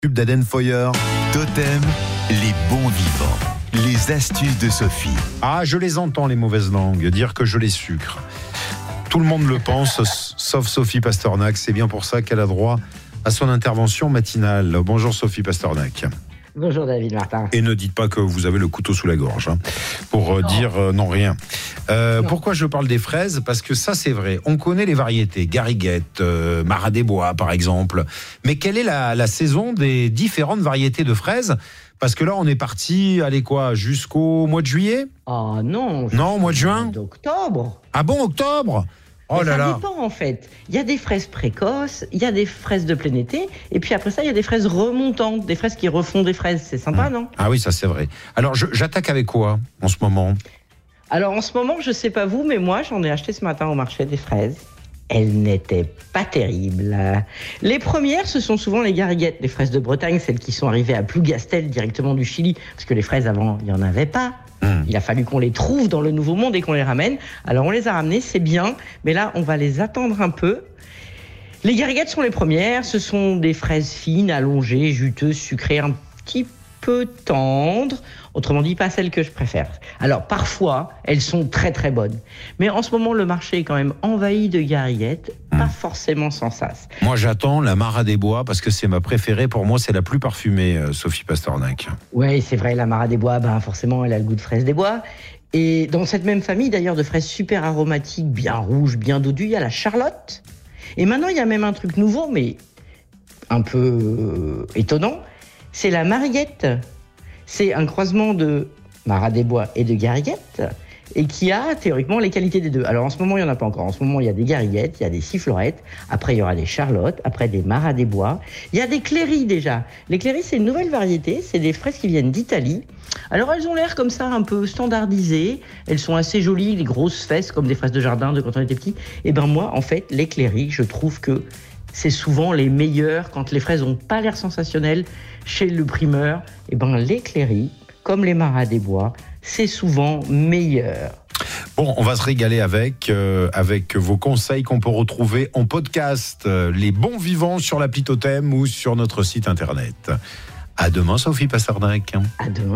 Pub d'Aden Foyer. Totem, les bons vivants. Les astuces de Sophie. Ah, je les entends, les mauvaises langues, dire que je les sucre. Tout le monde le pense, sauf Sophie Pasternak. C'est bien pour ça qu'elle a droit à son intervention matinale. Bonjour Sophie Pasternak. Bonjour David Martin. Et ne dites pas que vous avez le couteau sous la gorge, pour dire non, rien. Non. Pourquoi je parle des fraises ? Parce que ça, c'est vrai. On connaît les variétés, gariguette, Marat des Bois, par exemple. Mais quelle est la saison des différentes variétés de fraises ? Parce que là, on est parti, allez quoi, jusqu'au mois de juillet ? Oh non. Non, au mois de juin ? D'octobre. Ah bon, octobre ? Oh là là. Ça dépend en fait. Il y a des fraises précoces, il y a des fraises de plein été, et puis après ça, il y a des fraises remontantes, des fraises qui refont des fraises. C'est sympa, non ? Ah oui, ça c'est vrai. Alors, j'attaque avec quoi en ce moment ? Alors en ce moment, je sais pas vous, mais moi, j'en ai acheté ce matin au marché des fraises. Elles n'étaient pas terribles. Les premières, ce sont souvent les gariguettes, les fraises de Bretagne, celles qui sont arrivées à Plougastel directement du Chili, parce que les fraises avant, il n'y en avait pas. Il a fallu qu'on les trouve dans le Nouveau Monde et qu'on les ramène. Alors on les a ramenées, c'est bien, mais là on va les attendre un peu. Les gariguettes sont les premières, ce sont des fraises fines, allongées, juteuses, sucrées, un petit peu tendres. Autrement dit, pas celles que je préfère. Alors parfois, elles sont très très bonnes. Mais en ce moment, le marché est quand même envahi de gariguettes, pas forcément sans sas. Moi, j'attends la Marat des Bois parce que c'est ma préférée. Pour moi, c'est la plus parfumée, Sophie Pasternak. Oui, c'est vrai, la Marat des Bois, forcément, elle a le goût de fraise des bois. Et dans cette même famille, d'ailleurs, de fraises super aromatiques, bien rouges, bien dodues, il y a la Charlotte. Et maintenant, il y a même un truc nouveau, mais un peu étonnant, c'est la Mariguette. C'est un croisement de Marat des Bois et de gariguette et qui a théoriquement les qualités des deux. Alors en ce moment, il n'y en a pas encore. En ce moment, il y a des gariguettes, il y a des sifflorettes. Après, il y aura des charlottes. Après, des Marat des Bois. Il y a des cléries déjà. Les cléries, c'est une nouvelle variété. C'est des fraises qui viennent d'Italie. Alors elles ont l'air comme ça, un peu standardisées. Elles sont assez jolies, les grosses fesses comme des fraises de jardin de quand on était petit. Et moi, en fait, les cléries, je trouve que c'est souvent les meilleurs quand les fraises n'ont pas l'air sensationnelles chez le primeur. Les cléries, comme les Marat des Bois, c'est souvent meilleur. Bon, on va se régaler avec vos conseils qu'on peut retrouver en podcast. Les bons vivants sur l'appli Totem ou sur notre site internet. À demain, Sophie Pasternak. À demain.